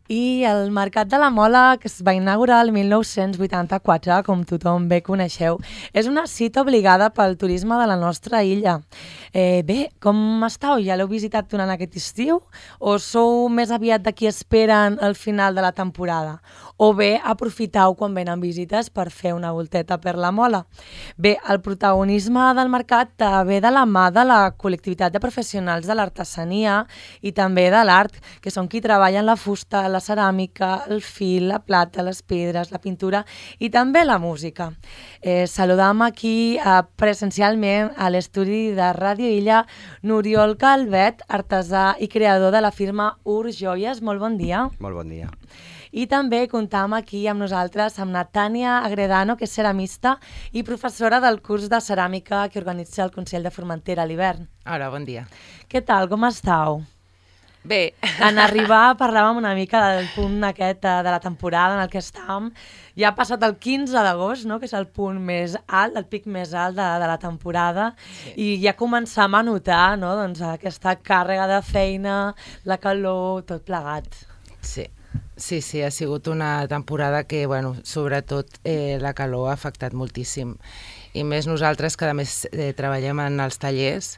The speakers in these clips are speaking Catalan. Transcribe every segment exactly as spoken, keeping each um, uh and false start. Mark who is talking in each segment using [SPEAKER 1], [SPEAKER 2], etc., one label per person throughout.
[SPEAKER 1] I el Mercat de la Mola, que es va inaugurar el mil nou-cents vuitanta-quatre, com tothom bé coneixeu, és una cita obligada pel turisme de la nostra illa. Eh, bé, com estàu? Ja l'heu visitat durant aquest estiu? O sou més aviat de qui esperen el final de la temporada? O bé, aprofitau quan venen visites per fer una volteta per la Mola? Bé, el protagonisme del mercat ve de la mà de la col·lectivitat de professionals de l'artesania i també de l'art, que són qui treballen la fusta, la ceràmica, el fil, la plata, les pedres, la pintura i també la música. Eh, saludam aquí eh, presencialment a l'estudi de Ràdio Illa N'Oriol Calvet, artesà i creador de la firma Ur Joies. Molt bon dia.
[SPEAKER 2] Molt bon dia.
[SPEAKER 1] I també comptam aquí amb nosaltres amb na Tània Agredano, que és ceramista i professora del curs de ceràmica que organitza el Consell de Formentera a l'hivern.
[SPEAKER 3] Hola, bon dia.
[SPEAKER 1] Què tal, com estàu?
[SPEAKER 3] Bé.
[SPEAKER 1] En arribar parlàvem una mica del punt aquest de la temporada en el que estàvem. Ja ha passat el quinze d'agost, no? Que és el punt més alt, el pic més alt de, de la temporada, sí. I ja començam a notar, no? Doncs, aquesta càrrega de feina, la calor, tot plegat.
[SPEAKER 3] Sí. Sí, sí, ha sigut una temporada que, bueno, sobretot eh, la calor ha afectat moltíssim. I més nosaltres, que a més eh, treballem en els tallers,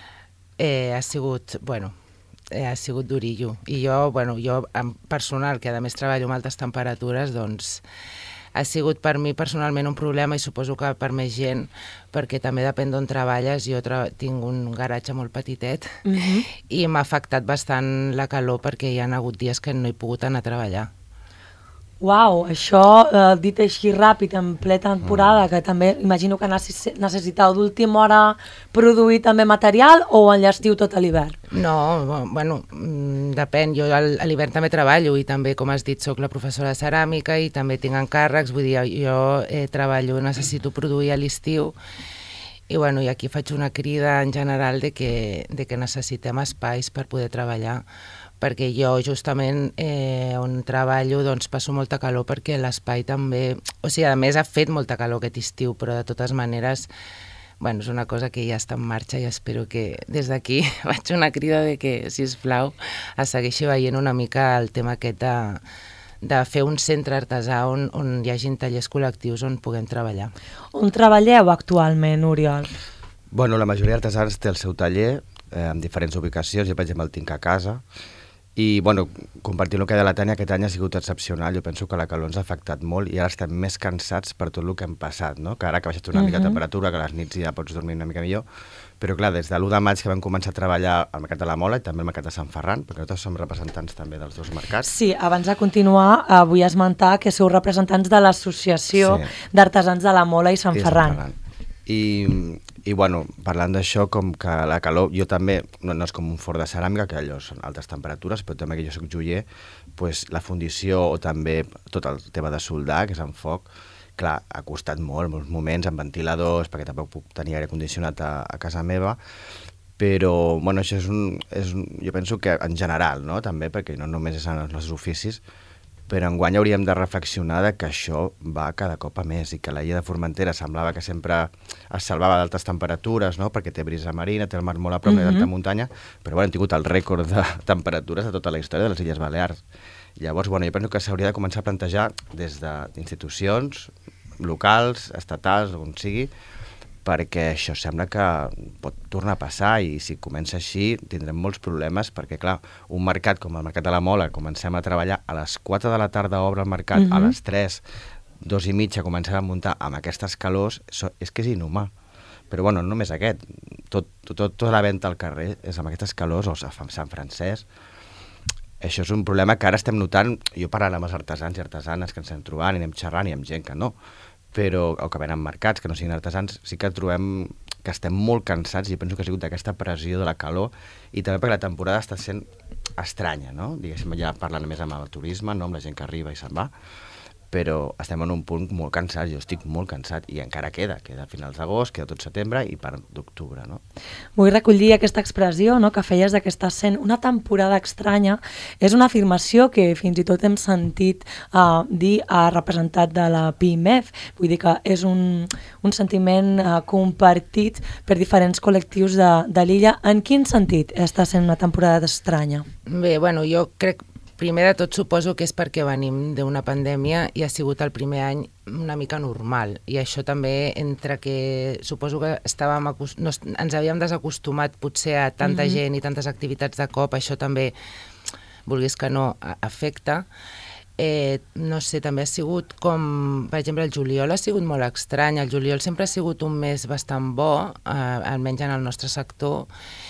[SPEAKER 3] eh, ha sigut, bueno, eh, ha sigut durillo. I jo, bueno, jo en personal, que a més treballo amb altes temperatures, doncs ha sigut per mi personalment un problema i suposo que per més gent, perquè també depèn d'on treballes. Jo tra tinc un garatge molt petitet mm-hmm. i m'ha afectat bastant la calor perquè hi ha hagut dies que no he pogut anar a treballar.
[SPEAKER 1] Uau, això eh, dit així ràpid, en ple temporada, que també imagino que necessiteu d'última hora produir també material o enllestiu tot a l'hivern?
[SPEAKER 3] No, bueno, depèn. Jo a l'hivern també treballo i també, com has dit, soc la professora de ceràmica i també tinc encàrrecs. Vull dir, jo eh, treballo, necessito produir a l'estiu i, bueno, i aquí faig una crida en general de que, de que necessitem espais per poder treballar, perquè jo justament eh, on treballo doncs passo molta calor perquè l'espai també... O sigui, a més ha fet molta calor aquest estiu, però de totes maneres, bueno, és una cosa que ja està en marxa i espero que des d'aquí faig una crida de que, sisplau, es segueixi veient una mica el tema aquest de, de fer un centre artesà on, on hi hagi tallers col·lectius on puguem treballar.
[SPEAKER 1] On treballeu actualment, Oriol?
[SPEAKER 2] Bueno, la majoria d'artesans té el seu taller eh, en diferents ubicacions. Jo, per exemple, el tinc a casa. I, bueno, compartint el que deia la Tània, aquest any ha sigut excepcional. Jo penso que la calor ens ha afectat molt i ara estem més cansats per tot el que hem passat, no? Que ara que ha baixat una uh-huh. mica de temperatura, que a les nits ja pots dormir una mica millor, però clar, des de l'u de maig que vam començar a treballar al Mercat de la Mola i també al Mercat de Sant Ferran, perquè nosaltres som representants també dels dos mercats.
[SPEAKER 1] Sí, abans de continuar, eh, vull esmentar que sou representants de l'Associació sí. d'Artesans de la Mola i Sant I Ferran. Sant Ferran.
[SPEAKER 2] I, i bueno, parlant d'això, com que la calor, jo també, no, no és com un forn de ceràmica, que allò són altes temperatures, però també que jo soc joier, pues, la fundició o també tot el tema de soldar, que és en foc, clar, ha costat molt, molts moments, amb ventiladors, perquè tampoc puc tenir aire condicionat a, a casa meva, però, bueno, això és un, és un... Jo penso que en general, no?, també, perquè no només és en els nostres oficis, però enguany hauríem de reflexionar que això va cada cop a més i que la illa de Formentera semblava que sempre es salvava d'altes temperatures, no?, perquè té brisa marina, té el mar molt a prop, mm-hmm. d'alta muntanya, però bueno, hem tingut el rècord de temperatures de tota la història de les Illes Balears. Llavors, bueno, jo penso que s'hauria de començar a plantejar des d'institucions locals, estatals, on sigui, perquè això sembla que pot tornar a passar i si comença així tindrem molts problemes perquè, clar, un mercat com el Mercat de la Mola, comencem a treballar a les quatre de la tarda, obre el mercat, mm-hmm. a les tres, dos i mitja comencem a muntar amb aquestes calors, és que és inhumà. Però, bueno, no només aquest, tot, tot, tot, tota la venda al carrer és amb aquestes calors, o a Sant Francesc. Això és un problema que ara estem notant, jo parlant amb els artesans i artesanes que ens estem trobant i anem xerrant i amb gent que no, però o que venen mercats, que no siguin artesans, sí que trobem que estem molt cansats i penso que ha sigut aquesta pressió de la calor i també perquè la temporada està sent estranya, no? Diguéssim, ja parlant més amb el turisme, no? Amb la gent que arriba i se'n va, però estem en un punt molt cansat, jo estic molt cansat i encara queda, queda a finals d'agost, queda tot setembre i part d'octubre, no?
[SPEAKER 1] Vull recollir aquesta expressió, no?, que feies que està sent una temporada estranya. És una afirmació que fins i tot hem sentit uh, dir a representat de la P I M E F, vull dir que és un, un sentiment uh, compartit per diferents col·lectius de, de l'illa. En quin sentit està sent una temporada estranya?
[SPEAKER 3] Bé, bueno, jo crec primer de tot suposo que és perquè venim d'una pandèmia i ha sigut el primer any una mica normal, i això també entre que suposo que estàvem acost... no, ens havíem desacostumat potser a tanta mm-hmm. gent i tantes activitats de cop, això també, vulguis que no, afecta. Eh, no sé, també ha sigut com, per exemple, el juliol ha sigut molt estrany, el juliol sempre ha sigut un mes bastant bo, eh, almenys en el nostre sector,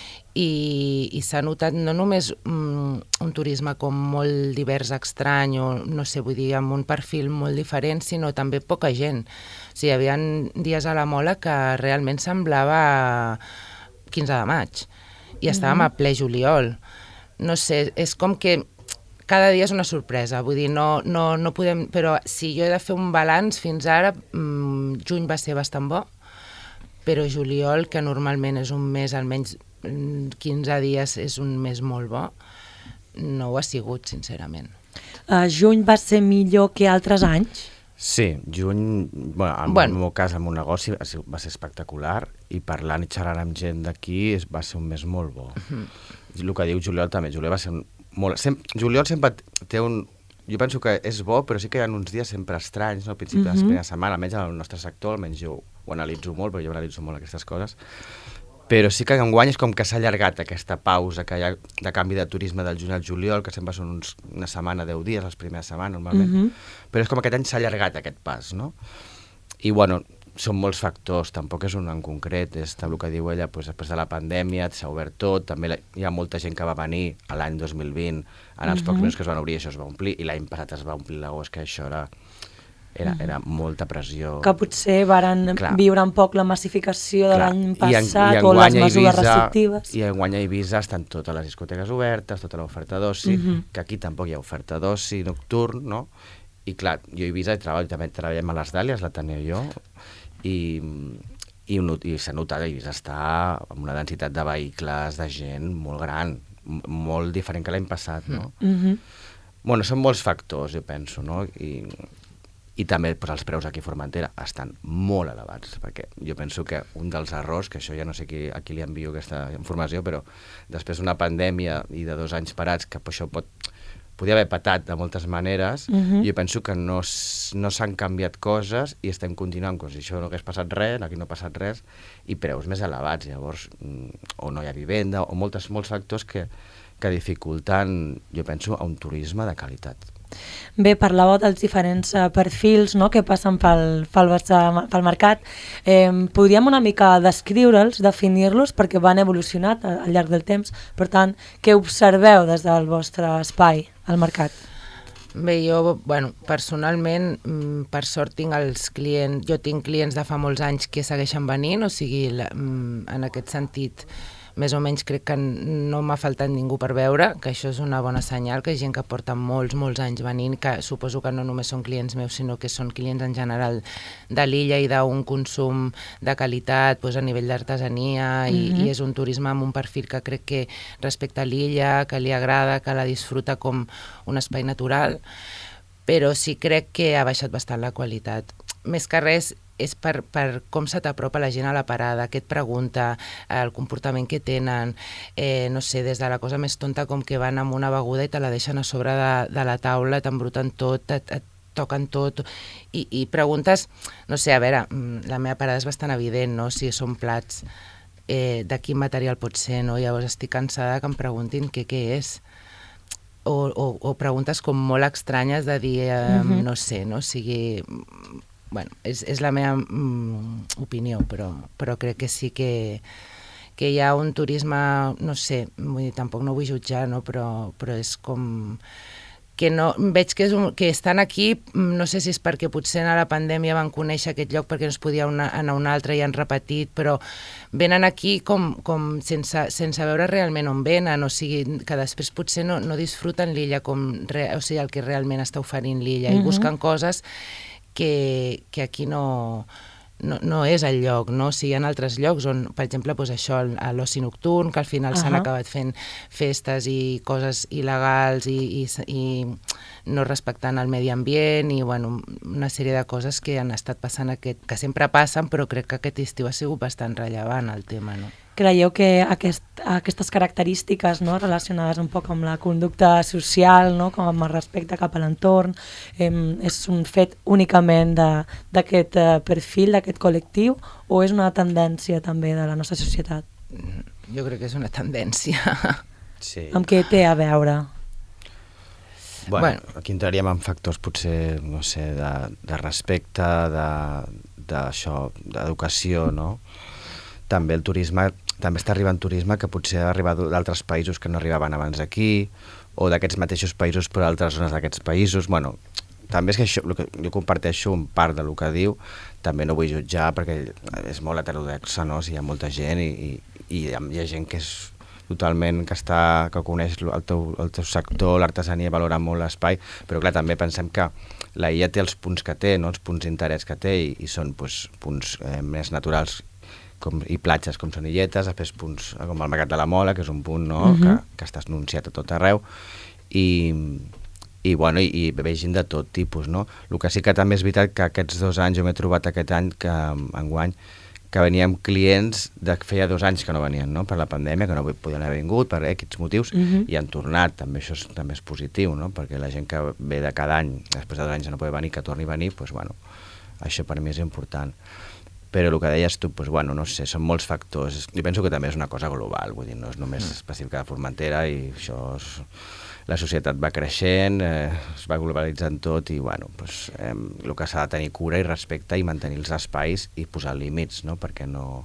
[SPEAKER 3] i, i s'ha notat no només um, un turisme com molt divers, estrany, o no sé, vull dir, amb un perfil molt diferent, sinó també poca gent. O sigui, hi havia dies a la Mola que realment semblava quinze de maig, i estàvem mm-hmm. a ple juliol. No sé, és com que cada dia és una sorpresa, vull dir, no, no, no podem... Però si jo he de fer un balanç fins ara, mmm, juny va ser bastant bo, però juliol, que normalment és un mes, almenys quinze dies és un mes molt bo, no ho ha sigut, sincerament.
[SPEAKER 1] Uh, juny va ser millor que altres anys?
[SPEAKER 2] Sí, juny, bueno, en bueno. el meu cas, el meu negoci va ser, va ser espectacular, i parlant i xerrant amb gent d'aquí va ser un mes molt bo. Uh-huh. El que diu juliol també, juliol va ser un, molt... Sem, juliol sempre té un... Jo penso que és bo, però sí que hi ha uns dies sempre estranys, no? Al principi uh-huh. de la primera setmana, almenys en el nostre sector, almenys jo ho analitzo molt, perquè jo analitzo molt aquestes coses, però sí que enguany és com que s'ha allargat aquesta pausa que hi ha de canvi de turisme del juny al juliol, que sempre són uns, una setmana, deu dies, les primeres setmanes normalment, uh-huh. però és com aquest any s'ha allargat aquest pas, no? I bueno, són molts factors, tampoc és un en concret, és el que diu ella, doncs, després de la pandèmia s'ha obert tot, també la, hi ha molta gent que va venir a l'any dos mil vint, en els uh-huh. pocs mesos que es van obrir això es va omplir, i l'any passat es va omplir l'agost, que això era... Era, era molta pressió.
[SPEAKER 1] Que potser varen Clar. viure un poc la massificació de l'any passat,
[SPEAKER 2] I en, i
[SPEAKER 1] o les mesures
[SPEAKER 2] Ibiza,
[SPEAKER 1] restrictives.
[SPEAKER 2] I enguany a Ibiza estan totes les discoteques obertes, tota l'oferta d'oci, uh-huh. que aquí tampoc hi ha oferta d'oci nocturn, no? I clar, jo a Ibiza hi treballo, també treballem a les Dàlies, la tenia jo, i, i, i s'ha notat que Ibiza està amb una densitat de vehicles, de gent molt gran, molt diferent que l'any passat, no? Uh-huh. Bueno, són molts factors, jo penso, no? I... I també pues, els preus aquí a Formentera estan molt elevats, perquè jo penso que un dels errors, que això ja no sé qui, a qui li envio aquesta informació, però després d'una pandèmia i de dos anys parats, que això pot, podia haver patat de moltes maneres, uh-huh. jo penso que no, no s'han canviat coses i estem continuant com si això no hagués passat res, aquí no ha passat res, i preus més elevats, llavors, o no hi ha vivenda, o moltes, molts factors que, que dificulten, jo penso, a un turisme de qualitat.
[SPEAKER 1] Bé, parlàveu dels diferents uh, perfils, no?, que passen pel, pel, pel mercat. Eh, podríem una mica descriure'ls, definir-los, perquè van evolucionat al llarg del temps. Per tant, què observeu des del vostre espai al mercat?
[SPEAKER 3] Bé, jo, bueno, personalment, per sort tinc els clients, jo tinc clients de fa molts anys que segueixen venint, o sigui, la, en aquest sentit, més o menys crec que no m'ha faltat ningú per veure, que això és una bona senyal, que hi ha gent que porta molts, molts anys venint, que suposo que no només són clients meus, sinó que són clients en general de l'illa i d'un consum de qualitat, doncs a nivell d'artesania, mm-hmm. i, i és un turisme amb un perfil que crec que respecta l'illa, que li agrada, que la disfruta com un espai natural, però sí crec que ha baixat bastant la qualitat. Més que res, és per, per com se t'apropa la gent a la parada, què et pregunta, el comportament que tenen, eh, no sé, des de la cosa més tonta com que van amb una beguda i te la deixen a sobre de, de la taula, t'embruten tot, et, et toquen tot, i, i preguntes, no sé, a veure, la meva parada és bastant evident, no?, si són plats, eh, de quin material pot ser, no?, llavors estic cansada que em preguntin què, què és, o, o, o preguntes com molt estranyes de dir, eh, uh-huh. no sé, no?, o sigui... Bueno, és, és la meva mm, opinió, però, però crec que sí que, que hi ha un turisme, no sé, vull dir, tampoc no vull jutjar, no? però, però és com... que no, veig que, és un, que estan aquí, no sé si és perquè potser a la pandèmia van conèixer aquest lloc perquè no es podia una, anar a un altre i han repetit, però venen aquí com, com sense, sense veure realment on venen, o sigui, que després potser no, no disfruten l'illa com re, o sigui, el que realment està oferint l'illa, mm-hmm. i busquen coses que, que aquí no, no, no és el lloc, no? O sigui, hi ha altres llocs on, per exemple, doncs això, l'oci nocturn, que al final uh-huh. s'han acabat fent festes i coses il·legals i, i, i no respectant el medi ambient i, bueno, una sèrie de coses que han estat passant, aquest, que sempre passen, però crec que aquest estiu ha sigut bastant rellevant el tema, no?
[SPEAKER 1] creieu que aquest, aquestes característiques, no, relacionades un poc amb la conducta social, no, com amb el respecte cap a l'entorn, eh, és un fet únicament d'aquest eh, perfil, d'aquest col·lectiu, o és una tendència també de la nostra societat?
[SPEAKER 3] Jo crec que és una tendència.
[SPEAKER 2] Sí.
[SPEAKER 1] Amb què té a veure?
[SPEAKER 2] Bueno,
[SPEAKER 3] Bueno.
[SPEAKER 2] aquí entraríem en factors potser, no sé, de, de respecte, d'això, d'educació, no? També el turisme, també està arribant turisme que potser ha arribat d'altres països que no arribaven abans aquí, o d'aquests mateixos països però d'altres zones d'aquests països. Bueno, també és que això, que jo comparteixo un part del que diu, també no vull jutjar perquè és molt heterodoxa, no? O sigui, hi ha molta gent i, i, i hi ha gent que és totalment, que està, que coneix el teu, el teu sector, l'artesania, valora molt l'espai, però clar, també pensem que la illa té els punts que té, no? Els punts d'interès que té, i, i són pues, punts eh, més naturals com, i platges com són illetes, després punts com el Mercat de la Mola, que és un punt, no? uh-huh. que, que està anunciat a tot arreu, i, i, bueno, i, i vegin de tot tipus, no? El que sí que també és veritat que aquests dos anys, jo m'he trobat aquest any, que enguany, que veníem clients de feia dos anys que no venien, no? Per la pandèmia, que no podien haver vingut per aquests motius, uh-huh. i han tornat, també això és, també és positiu, no? Perquè la gent que ve de cada any, després de dos anys no pot venir, que torni a venir, doncs, bueno, això per mi és important. Però el que deies tu, doncs, bueno, no sé, són molts factors. Jo penso que també és una cosa global, vull dir, no és només específica de Formentera, i això és... La societat va creixent, eh, es va globalitzant tot, i bueno, doncs, eh, el que s'ha de tenir cura i respecte i mantenir els espais i posar límits, no? Perquè no...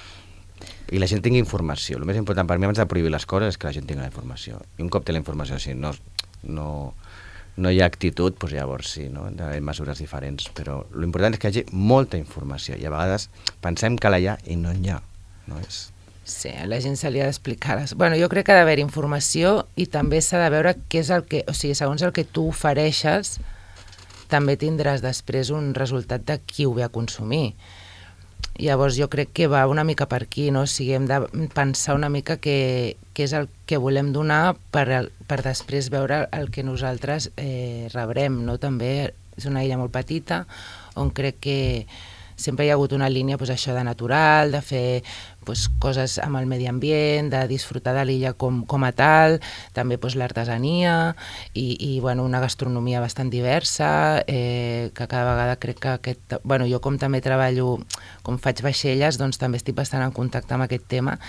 [SPEAKER 2] I la gent tingui informació. El més important per mi abans de prohibir les coses és que la gent tingui la informació. I un cop té la informació, si no, no, no hi ha actitud, doncs llavors sí, no? Hi ha mesures diferents, però l'important és que hi hagi molta informació, i a vegades pensem que la hi ha i no hi ha. No és...
[SPEAKER 3] Sí, a la gent se li ha d'explicar. Bueno, jo crec que ha d'haver informació i també s'ha de veure què és el que... O sigui, segons el que tu ofereixes, també tindràs després un resultat de qui ho ve a consumir. Llavors jo crec que va una mica per aquí, no? O sigui, hem de pensar una mica què, què és el que volem donar per, per després veure el que nosaltres eh, rebrem, no? També és una illa molt petita on crec que sempre hi ha hagut una línia, pues, això de natural, de fer pues, coses amb el medi ambient, de disfrutar de l'illa com, com a tal, també pues, l'artesania i, i bueno, una gastronomia bastant diversa, eh, que cada vegada crec que aquest... Bueno, jo com també treballo, com faig vaixelles, doncs també estic bastant en contacte amb aquest tema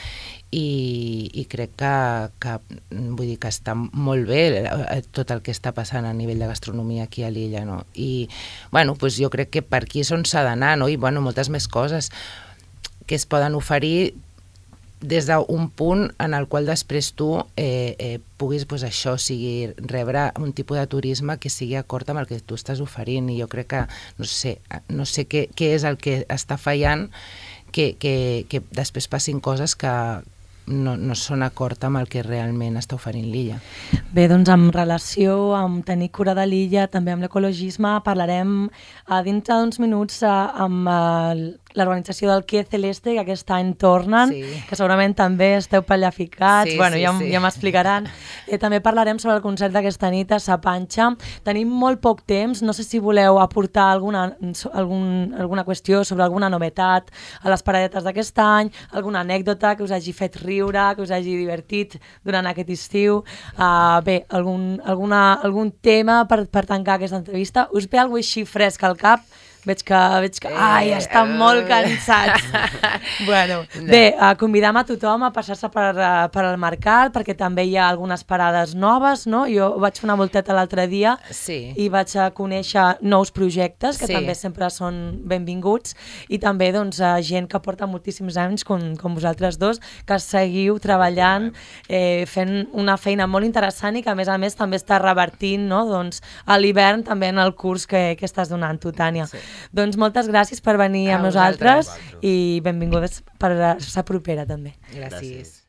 [SPEAKER 3] i, i crec que, que, vull dir, que està molt bé tot el que està passant a nivell de gastronomia aquí a l'illa, no? I, bueno, pues jo crec que per aquí és on s'ha d'anar, no? I, bueno, moltes més coses que es poden oferir des d'un punt en el qual després tu eh, eh, puguis, pues, això, o sigui, rebre un tipus de turisme que sigui acord amb el que tu estàs oferint, i jo crec que, no sé, no sé què, què és el que està fallant, que, que, que després passin coses que no, no són acord amb el que realment està oferint l'illa.
[SPEAKER 1] Bé, doncs en relació amb tenir cura de l'illa, també amb l'ecologisme, parlarem a dintre d'uns minuts a, amb el, l'organització del Quai Celeste, que aquest any tornen, sí. que segurament també esteu per allà ficats, sí, bueno, sí, ja, sí. ja m'explicaran. Eh, també parlarem sobre el concert d'aquesta nit a Sa Panxa. Tenim molt poc temps, no sé si voleu aportar alguna, algun, alguna qüestió sobre alguna novetat a les paradetes d'aquest any, alguna anècdota que us hagi fet riure, que us hagi divertit durant aquest estiu. Uh, bé, algun, alguna, algun tema per, per tancar aquesta entrevista. Us ve alguna cosa així fresc al cap? Veig que, veig que, ai, estan molt cansats. Bueno, bé, uh, convidam a tothom a passar-se per, uh, per al mercat, perquè també hi ha algunes parades noves, no? Jo vaig fer una volteta l'altre dia
[SPEAKER 3] sí.
[SPEAKER 1] i vaig a conèixer nous projectes, que
[SPEAKER 3] sí.
[SPEAKER 1] també sempre són benvinguts, i també doncs, uh, gent que porta moltíssims anys, com, com vosaltres dos, que seguiu treballant, eh, fent una feina molt interessant i que, a més a més, també està revertint, no? Doncs, a l'hivern també en el curs que, que estàs donant tu, Tània. Sí. Doncs moltes gràcies per venir a amb nosaltres i benvingudes per la propera també.
[SPEAKER 3] Gràcies. gràcies.